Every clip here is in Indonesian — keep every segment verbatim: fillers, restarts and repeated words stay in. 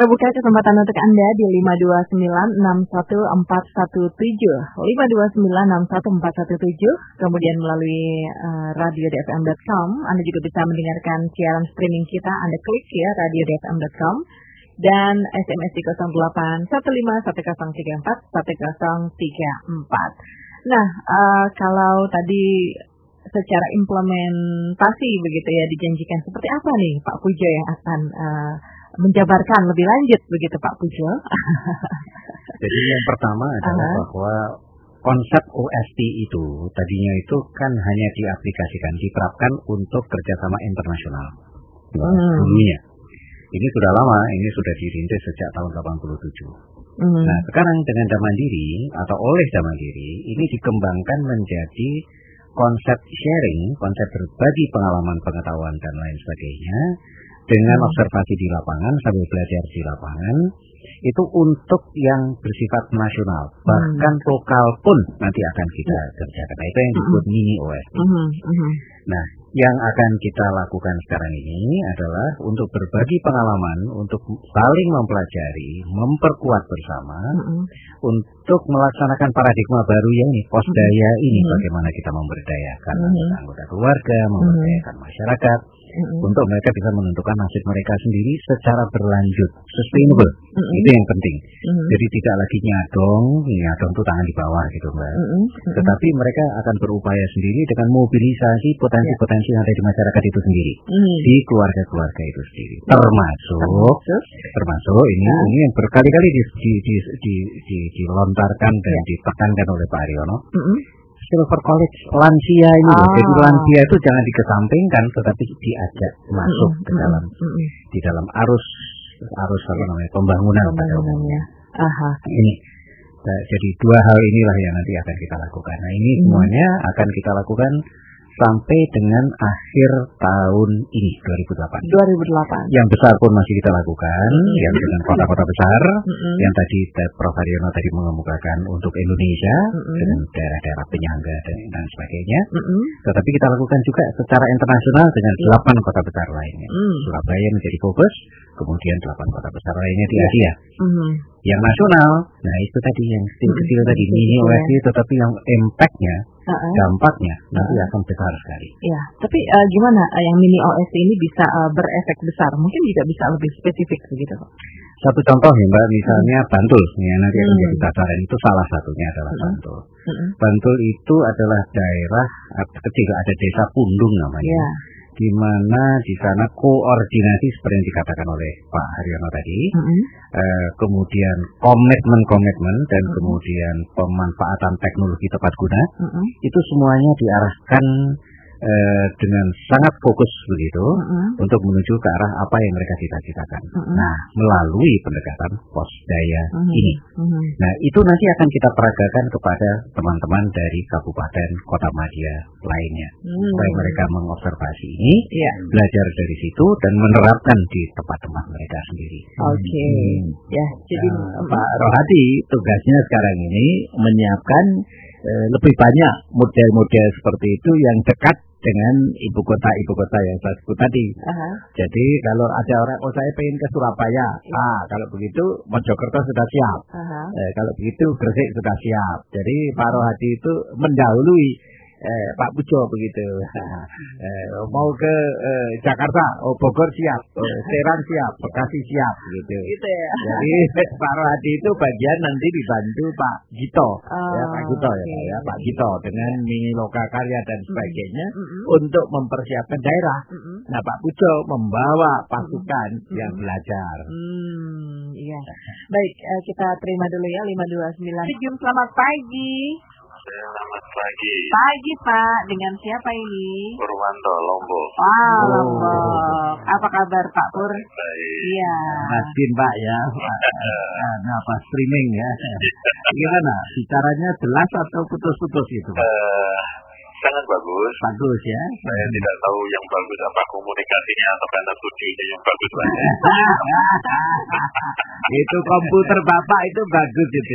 terbuka kesempatan untuk Anda di lima dua sembilan enam satu empat satu tujuh, lima dua sembilan enam satu empat satu tujuh, kemudian melalui uh, radio d f m dot com. Anda juga bisa mendengarkan siaran streaming kita, Anda klik ya radio d f m dot com, dan S M S di nol delapan satu lima satu nol tiga empat satu nol tiga empat. Nah, uh, kalau tadi secara implementasi begitu ya dijanjikan, seperti apa nih Pak Pujo yang akan uh, menjabarkan lebih lanjut begitu Pak Pujo? Jadi yang pertama adalah uh-huh. bahwa konsep O S T itu tadinya itu kan hanya diaplikasikan, diterapkan untuk kerjasama internasional hmm. dunia. Ini sudah lama, ini sudah dirintis sejak tahun delapan puluh tujuh. Hmm. Nah sekarang dengan Damandiri atau oleh Damandiri ini dikembangkan menjadi konsep sharing, konsep berbagi pengalaman, pengetahuan dan lain sebagainya dengan hmm. observasi di lapangan sambil belajar di lapangan itu untuk yang bersifat nasional, bahkan hmm. lokal pun nanti akan kita kerjakan. Nah, itu yang disebut hmm. mini O S T. Hmm. Hmm. Nah, yang akan kita lakukan sekarang ini adalah untuk berbagi pengalaman, untuk saling mempelajari, memperkuat bersama, hmm. untuk melaksanakan paradigma baru yang ini, posdaya ini, hmm. bagaimana kita memberdayakan hmm. anggota keluarga, memberdayakan hmm. masyarakat, hmm. untuk mereka bisa menentukan nasib mereka sendiri secara berlanjut, sustainable. Hmm. Itu yang penting. Hmm. Jadi tidak lagi nyadong, nyadong itu tangan di bawah gitu Mbak. Hmm. Tetapi mereka akan berupaya sendiri dengan mobilisasi potensi-potensi yang ada di masyarakat itu sendiri, hmm. di keluarga-keluarga itu sendiri, termasuk termasuk, termasuk ini hmm. ini yang berkali-kali di, di, di, di, di, dilontarkan dan yeah. ditekankan oleh Pak Haryono. Hmm. Silver College lansia ini, ah. jadi lansia itu jangan dikesampingkan, tetapi diajak masuk hmm. ke dalam hmm. di dalam arus arus apa namanya pembangunan. Pembangunannya. Aha. Ini. Nah, jadi dua hal inilah yang nanti akan kita lakukan. Nah ini hmm. semuanya akan kita lakukan sampai dengan akhir tahun ini dua ribu delapan. dua ribu delapan. Yang besar pun masih kita lakukan, mm-hmm. yang dengan kota-kota besar, mm-hmm. yang tadi Prof Haryono tadi mengemukakan untuk Indonesia mm-hmm. dengan daerah-daerah penyangga dan, dan sebagainya. Mm-hmm. Tetapi kita lakukan juga secara internasional dengan delapan kota besar lainnya. Mm. Surabaya menjadi fokus, kemudian delapan kota besar lainnya di Asia. Mm-hmm. Yang nasional, nah itu tadi yang kecil-kecil mm-hmm. tadi mini O S T, tetapi yang impact-nya, uh-uh. dampaknya nanti uh-uh. akan besar sekali. Ya, tapi uh, gimana uh, yang mini O S T ini bisa uh, berefek besar? Mungkin juga bisa lebih spesifik begitu, Pak. Satu contoh ya Mbak, misalnya hmm. Bantul, ya nanti akan hmm. jadi sasaran itu salah satunya adalah hmm. Bantul. Hmm. Bantul itu adalah daerah kecil, ada desa Pundung namanya. Yeah. Di mana di sana koordinasi seperti yang dikatakan oleh Pak Haryono tadi, mm-hmm. eh, kemudian komitmen-komitmen dan mm-hmm. kemudian pemanfaatan teknologi tepat guna, mm-hmm. itu semuanya diarahkan eh, dengan sangat fokus begitu mm-hmm. untuk menuju ke arah apa yang mereka cita-citakan. Mm-hmm. Nah, melalui pendekatan posdaya mm-hmm. ini. Mm-hmm. Nah, itu nanti akan kita peragakan kepada teman-teman dari kabupaten kota madya lainnya. Mm-hmm. Supaya mereka mengobservasi ini, yeah. belajar dari situ dan menerapkan di tempat-tempat mereka sendiri. Oke. Okay. Hmm. Ya, jadi nah, Pak Rohadi tugasnya sekarang ini menyiapkan eh, lebih banyak model-model seperti itu yang dekat dengan ibu kota-ibu kota yang saya sebut tadi. Uh-huh. Jadi kalau ada orang, oh saya pengen ke Surabaya, yeah. ah kalau begitu Mojokerto sudah siap. Uh-huh. Eh, kalau begitu Gresik sudah siap. Jadi Pak Rohadi itu mendahului Eh, Pak Pujo begitu. eh, mau ke eh, Jakarta, oh Bogor siap, oh, Serang siap, Bekasi siap gitu. Gitu ya. Jadi Pak Rohadi itu bagian nanti dibantu Pak Gito, oh, ya Pak Gito okay. ya, ya Pak Gito dengan mini lokakarya dan sebagainya mm-hmm. untuk mempersiapkan daerah. Mm-hmm. Nah Pak Pujo membawa pasukan mm-hmm. yang belajar. Hmm, iya. Baik, eh, kita terima dulu ya lima dua sembilan. Selamat pagi. Selamat pagi. Pagi Pak, dengan siapa ini? Purwanto, Lombok. Wah, wow, Lombok. Apa kabar Pak Pur? Baik. Iya. Rajin Pak ya. Nah, apa streaming ya? Gimana? Bicaranya jelas atau putus-putus gitu? Uh, sangat bagus. Bagus ya. Saya hmm. tidak tahu yang bagus apa komunikasinya atau karena studionya yang bagus saja. Itu komputer Bapak itu bagus itu.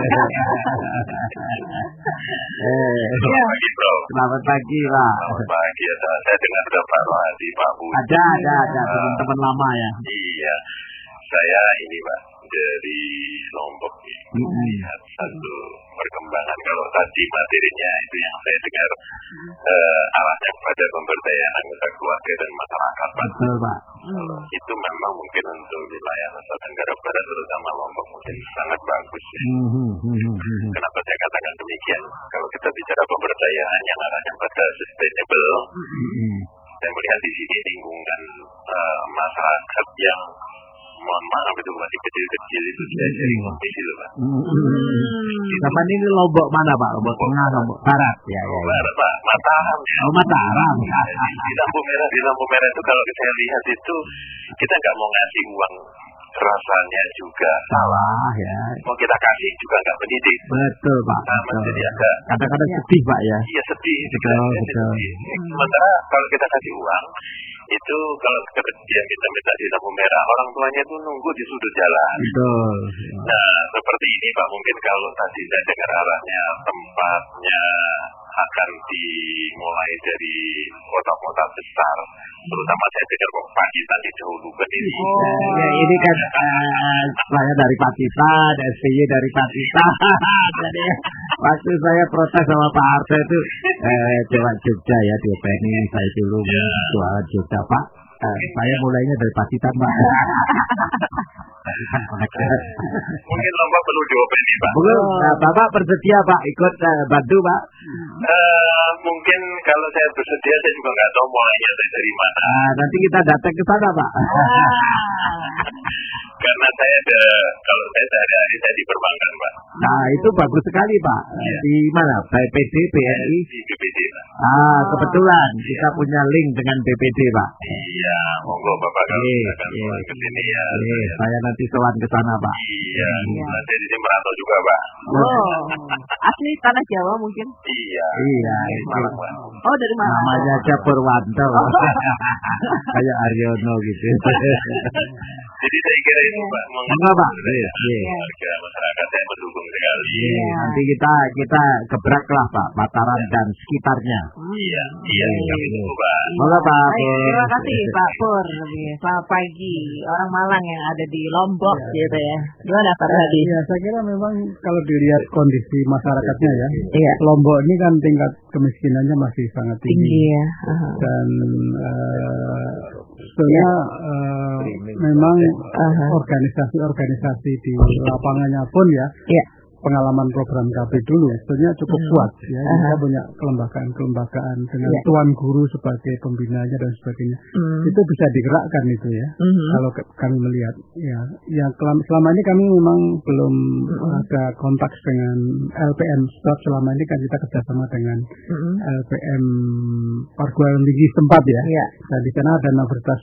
eh, Selamat pagi Bro. Selamat pagi Pak. Selamat pagi. Ada, saya dengar ada Pak Rohadi, Pak Bu. Ada, ada, ada teman-teman lama ya. Iya. saya ini Pak, dari Lombok ya, melihat mm-hmm. satu perkembangan. Kalau tadi materinya itu yang saya dengar mm-hmm. uh, arahnya pada pemberdayaan anggota keluarga dan masyarakat Pak. Betul Pak. Mm-hmm. Itu memang mungkin untuk wilayah Nusa Tenggara Barat terutama Lombok mungkin sangat bagus ya. Mm-hmm. Kenapa saya katakan demikian? Kalau kita bicara pemberdayaan yang arahnya pada sustainable, mm-hmm. saya melihat di sini lingkungan uh, masyarakat yang mohon maaf itu masih kecil-kecil itu saya jadi kompetisi loh Pak. Sama hmm. ini Lombok mana Pak? Lombok Tengah, Lombok Barat ya. Lombok Barat Pak, Mataram ya. Oh Mataram. Ya, di, di lampu merah, di lampu merah itu kalau saya lihat itu kita nggak mau ngasih uang, rasanya juga salah ya. Mau kita kasih juga nggak pendidik. Betul Pak. Nah, jadi agak kadang-kadang sedih Pak ya. Iya sedih. Betul, betul. Sedih. Sementara kalau kita kasih uang itu kalau dia minta-minta di lampu merah, orang tuanya itu nunggu di sudut jalan. Betul. Nah seperti ini Pak, mungkin kalau tadi saya dengar arahnya tempatnya akan dimulai dari kota-kota besar, terutama saya dengar Pacitan didahulukan ini. Oh, ya, ini kan uh, saya dari Pacitan, S B Y dari Pacitan. Jadi waktu saya protes sama Pak Harto itu eh, Jawa Jogja ya, di P N I saya dulu soal Jogja Pak. Eh, saya mulainya dari Pacitan Pak. Mungkin Lombok perlu diopeni Pak. Belum, nah, Bapak bersedia Pak ikut uh, bantu Pak? Uh, mungkin kalau saya bersedia saya juga nggak tahu mulainya dari mana. Nah, nanti kita datang ke sana Pak. Karena saya ada, kalau saya sehari-hari saya di perbankan Pak. Nah itu bagus sekali Pak. Ya. Di mana? B P D, B R I? Di B P D Pak. Ah kebetulan ya. Kita punya link dengan B P D Pak. Iya, monggo Bapak kalau e, akan e, ke sini ya. E, saya. saya nanti sowan ke sana Pak. Iya, ya. Nanti di sini merantau juga Pak. Oh, asli tanah Jawa mungkin? Iya. Iya. Malang, oh dari mana? Namanya aja Purwanto. Oh. Kayak Aryono gitu. Jadi saya kira itu Pak, enggak Pak, iya, warga masyarakat saya mendukung sekali. Iya. Nanti kita kita gebrak lah Pak, Mataram ya. Dan sekitarnya. Iya, iya, kami tunggu Pak. Halo Pak Pur. Terima kasih Pak Pur. Selamat pagi, orang Malang yang ada di Lombok ya. Gitu ya. Gimana Pak Hadi? Ya, saya kira memang kalau dilihat kondisi masyarakatnya ya, iya. Lombok ini kan tingkat kemiskinannya masih sangat tinggi. Tinggi ya. Uh-huh. Dan uh, sebenarnya uh, memang uh-huh. organisasi-organisasi di lapangannya pun ya, yeah. pengalaman program K P dulu sebenarnya cukup uh-huh. kuat ya. Uh-huh. Kita punya kelembagaan-kelembagaan dengan yeah. tuan guru sebagai pembinanya dan sebagainya. Uh-huh. Itu bisa digerakkan itu ya. Uh-huh. Kalau ke- kami melihat ya, yang selama ini kami memang belum uh-huh. ada kontak dengan L P M. Sebab selama ini kan kita kerjasama dengan uh-huh. L P M perguruan tinggi setempat ya. Yeah. Dan di sana ada universitas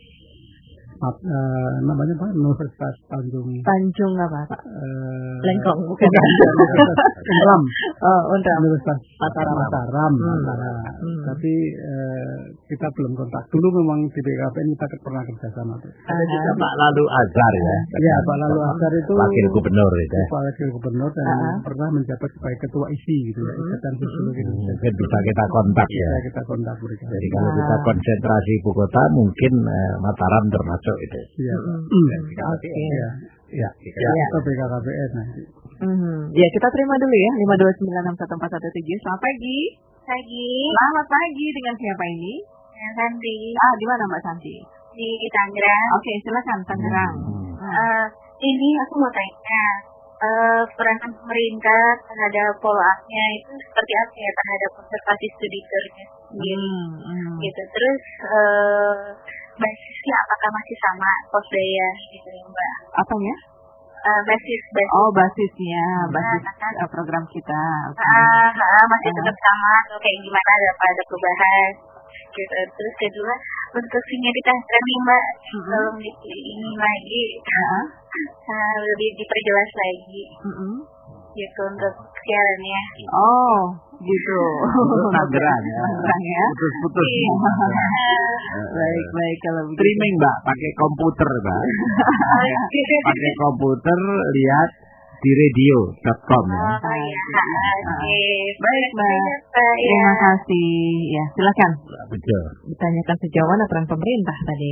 Uh, namanya apa? Universitas Tanjung Tanjung apa Pak? Uh, Lengkong bukan? Unram. Oh, Unram. Universitas Mataram. Mataram. Hmm. Mataram. Hmm. Tapi uh, kita belum kontak. Dulu memang di B K P N kita pernah kerjasama. Ada juga Pak Lalu Azhar ya. Iya, Pak Lalu Azhar itu wakil gubernur itu. Wakil gubernur dan uh-huh. pernah menjabat sebagai ketua I S I gitu ya. Ikatan Sosiologi Indonesia. Mungkin bisa kita kontak ya. Bisa kita kontak mereka. Jadi kalau kita konsentrasi ibu kota mungkin eh, Mataram termasuk itu. Iya. Oke. Iya. Iya. Iya. Ke B K K P N nanti. Hmm. Ya kita terima dulu ya lima dua sembilan enam satu empat satu tujuh. Selamat pagi. Pagi. Selamat pagi, dengan siapa ini? Dengan Santi. Ah, di mana Mbak Santi? Di Tangerang. Oke, okay, silakan Tangerang. Hmm. Uh, ini aku mau tanya, uh, peranan pemerintah terhadap follow up-nya itu seperti apa ya terhadap konservasi studi tournya sendiri, hmm, hmm. gitu. Terus uh, basisnya apakah masih sama Posdaya gitu ya Mbak? Apanya? Uh, basis, basis. Oh, basisnya, basis nah, kan? program kita. Okay. Uh, uh, masih uh. tetap sama atau kayak gimana, ada apa ada perubahan gitu. Terus kedua, untuk sinyalitas kami Mbak, mm-hmm. tolong di, ini lagi uh-huh. uh, lebih diperjelas lagi. Mm-hmm. Gitu untuk siarannya. Oh, gitu. Tangerang ya. Tangerang ya. Putus-putus. Baik, baik kalau begitu. Streaming Mbak, pakai komputer Mbak. Pakai komputer, lihat di radio dot com ya. Oh iya. Oke. Baik Mbak. Terima kasih. Ya, silakan. Betul. Ditanyakan sejauh mana peran pemerintah tadi ya.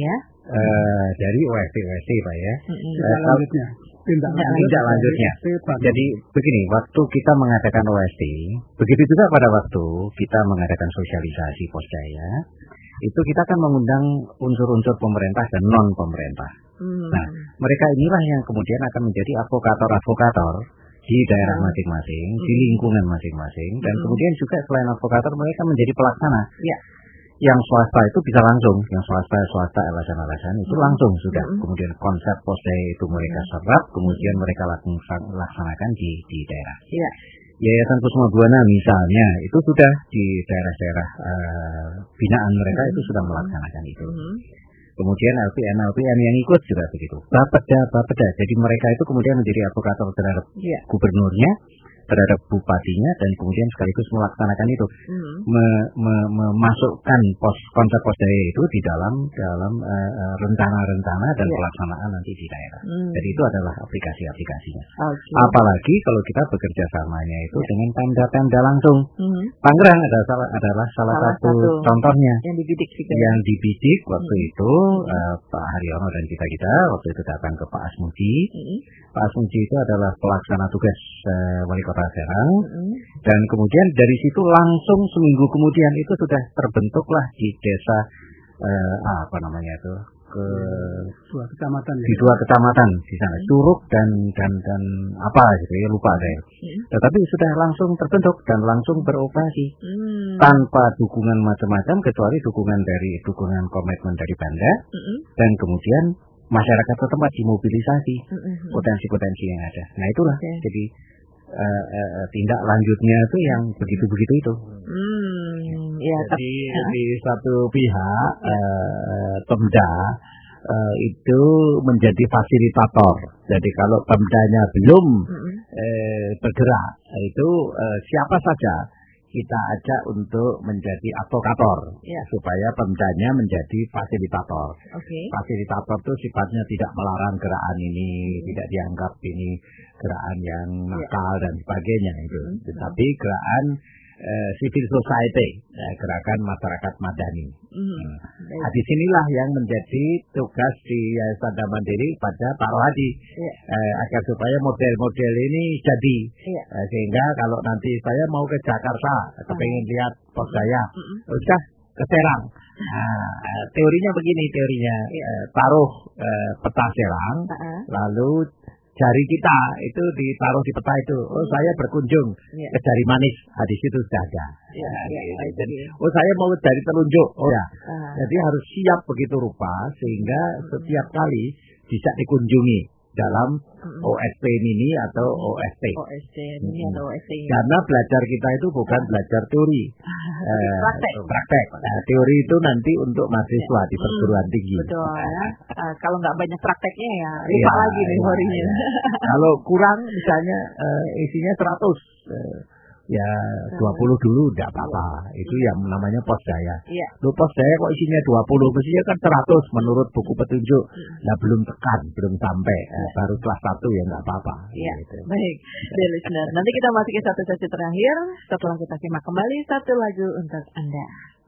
uh, dari O S T O S T Pak ya. Mm-hmm. Uh, lanjutnya. Tindak lanjutnya. lanjutnya. Jadi begini, waktu kita mengadakan O S T, begitu juga pada waktu kita mengadakan sosialisasi Posjaya, itu kita akan mengundang unsur-unsur pemerintah dan non pemerintah. Hmm. Nah, mereka inilah yang kemudian akan menjadi advokator-advokator di daerah masing-masing, hmm. di lingkungan masing-masing, dan hmm. kemudian juga selain advokator mereka menjadi pelaksana. Ya. Yang swasta itu bisa langsung, yang swasta swasta L S M-L S M itu hmm. langsung sudah. Hmm. Kemudian konsep Posjaya itu mereka serap, kemudian mereka laksanakan di di daerah. Ya. Yayasan Kusuma Buana misalnya itu sudah di daerah-daerah uh, binaan mereka hmm. itu sudah melaksanakan itu. Hmm. Kemudian L P M L P M yang ikut juga begitu. Bapeda Bapeda. Jadi mereka itu kemudian menjadi advokator terhadap yeah. gubernurnya, terhadap bupatinya, dan kemudian sekaligus melaksanakan itu, hmm. me, me, memasukkan pos konsep Posjaya itu di dalam dalam uh, rencana-rencana dan yeah. pelaksanaan nanti di daerah. Hmm. Jadi itu adalah aplikasi-aplikasinya. Okay. Apalagi kalau kita bekerja samanya itu yeah. dengan Pemda-Pemda langsung. Hmm. Tangerang adalah salah, adalah salah, salah satu, satu contohnya yang dibidik juga. Yang dibidik waktu hmm. itu uh, Pak Haryono dan kita kita waktu itu datang ke Pak Asmuji. Hmm. Pak Asmuji itu adalah pelaksana tugas uh, wali kota Serang, mm-hmm. dan kemudian dari situ langsung seminggu kemudian itu sudah terbentuklah di desa uh, apa namanya itu ke dua kecamatan di dua kecamatan di sana mm-hmm. Curug dan dan dan apa gitu ya lupa saya. Mm-hmm. Tetapi sudah langsung terbentuk dan langsung beroperasi mm-hmm. tanpa dukungan macam-macam kecuali dukungan dari dukungan komitmen dari Pemda mm-hmm. dan kemudian masyarakat setempat dimobilisasi mm-hmm. potensi-potensi yang ada. Nah itulah okay. jadi Uh, uh, tindak lanjutnya itu yang begitu-begitu itu. Hmm, ya, jadi ya. Di satu pihak uh, Pemda uh, itu menjadi fasilitator. Jadi kalau Pemdanya belum hmm. uh, bergerak, itu uh, siapa saja kita ajak untuk menjadi advokator ya. Supaya Pemdanya menjadi fasilitator. Okay. Fasilitator itu sifatnya tidak melarang gerakan ini, hmm. tidak dianggap ini gerakan yang nakal ya. Dan sebagainya itu. Hmm. Tetapi gerakan eh, civil society, eh, gerakan masyarakat madani. Hmm. Nah, di sinilah yang menjadi tugas di Yayasan Mandiri pada Pak Rohadi ya. eh, agar supaya model-model ini jadi ya. eh, sehingga kalau nanti saya mau ke Jakarta, kepengen hmm. lihat Posjaya, hmm. udah ke Serang. Nah, eh, teorinya begini teorinya ya. eh, taruh eh, peta Serang, uh-huh. lalu jari kita itu ditaruh di peta itu. Oh, saya berkunjung ya. Ke Jari Manis. Nah, di situ sudah ada. Ya, nah, ya, ya, jadi, ya. Oh, saya mau jari telunjuk. Oh, ya. Uh. Jadi harus siap begitu rupa sehingga uh. setiap kali bisa dikunjungi dalam uh. O S P mini atau O S T. O S T mini hmm. atau O S T. Karena belajar kita itu bukan belajar teori. eh, praktek. Praktek. Nah, teori itu nanti untuk mahasiswa di perguruan hmm. tinggi. Betul. Ya. Uh, kalau nggak banyak prakteknya ya lupa ya, lagi nih teorinya. Ya. Kalau kurang misalnya uh, isinya seratus. Uh, ya dua puluh dulu enggak apa-apa. Itu yang namanya Posjaya. Iya. Lu Posjaya kok isinya dua puluh, mestinya kan seratus menurut buku petunjuk. Nah, belum tekan, belum sampai. Eh, baru kelas satu ya enggak apa-apa. Iya. Gitu. Baik. Dear listener, nanti kita masuk ke satu sesi terakhir setelah kita simak kembali satu lagu untuk Anda.